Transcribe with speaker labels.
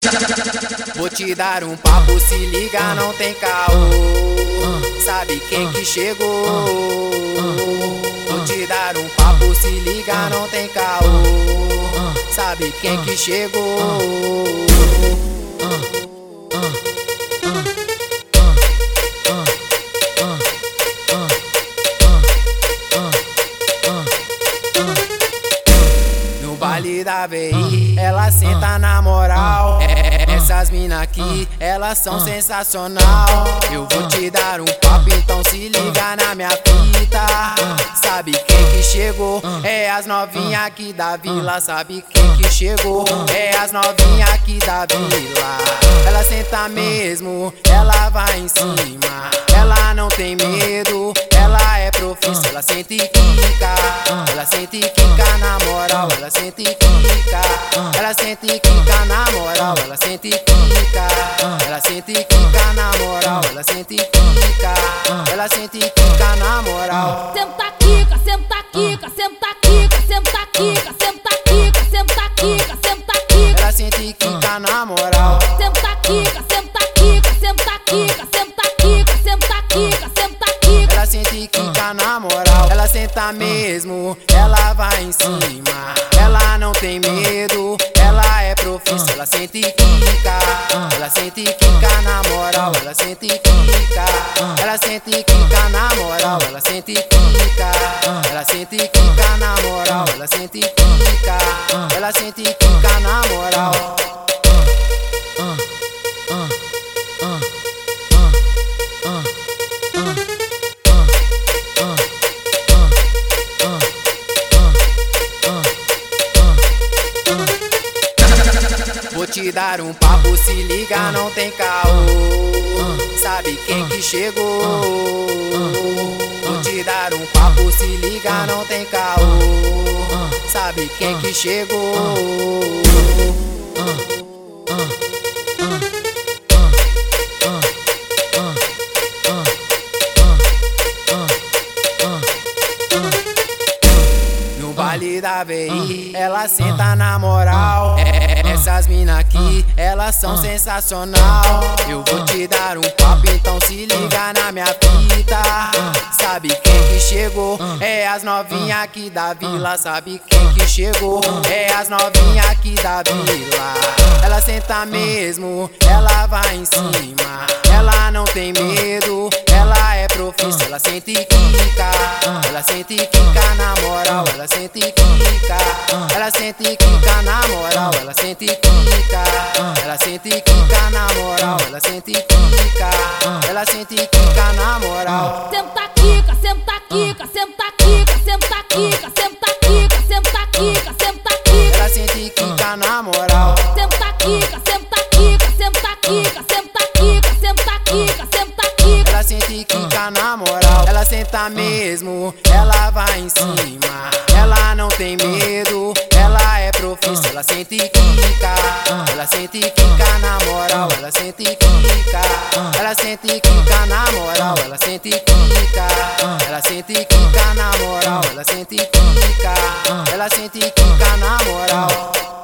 Speaker 1: Vou te dar um papo, se liga, não tem caô. Sabe quem que chegou? Vou te dar um papo, se liga, não tem caô. Sabe quem que chegou? No baile da VI, ela senta na moral. Essas mina aqui, elas são sensacional. Eu vou te dar um papo, então se liga na minha fita. Sabe quem que chegou? É as novinha aqui da vila. Sabe quem que chegou? É as novinha aqui da vila. Ela senta mesmo, ela vai em cima. Ela não tem medo, ela é profissa. Ela sente e quica, ela sente e quica na moral. Ela sente e quica, ela sente e quica na moral. Ela sente e quica, ela sente e quica na moral. Ela sente e quica, ela sente e quica na moral.
Speaker 2: Senta quica, senta quica, senta quica, senta quica, senta quica, senta quica, senta quica.
Speaker 1: Ela sente e quica na moral.
Speaker 2: Senta quica, senta quica, senta quica, senta quica, senta quica, senta quica.
Speaker 1: Ela sente e quica na moral. Ela senta mesmo, ela vai em cima. Ela não tem medo, ela é profissa. Ela sente e quica, ela sente e quica na moral. Ela sente e quica, ela sente e quica na moral. Ela sente e quica, ela sente e quica na moral. Ela sente e quica, ela sente e quica na moral. Vou te dar um papo, se liga, não tem caô. Sabe quem que chegou? Vou te dar um papo, se liga, não tem caô. Sabe quem que chegou? No baile da VI, ela senta na moral. Essas mina aqui, elas são sensacional. Eu vou te dar um papo, então se liga na minha fita. Sabe quem que chegou? É as novinha aqui da vila. Sabe quem que chegou? É as novinha aqui da vila. Ela senta mesmo, ela vai em cima. Ela não tem medo, ela é profissa. Ela sente e quica, ela sente e quica na moral. Ela sente e quica, ela sente e quica na moral. Ela sente e quica, ela sente e quica na moral. Ela sente e quica, ela sente e quica na moral.
Speaker 2: Senta quica, senta quica, senta quica, senta quica, senta quica, senta quica, senta quica.
Speaker 1: Ela sente e quica na moral.
Speaker 2: Senta quica, senta quica, senta quica, senta quica, senta quica, senta quica.
Speaker 1: Ela sente e quica na moral. Ela senta mesmo, ela vai em cima. Ela não tem medo, ela é profissa. Ela sente e quica, ela sente e quica na moral. Ela sente e quica, ela sente e quica na moral. Ela sente e quica, ela sente e quica na moral. Ela sente e quica, ela sente e quica na moral.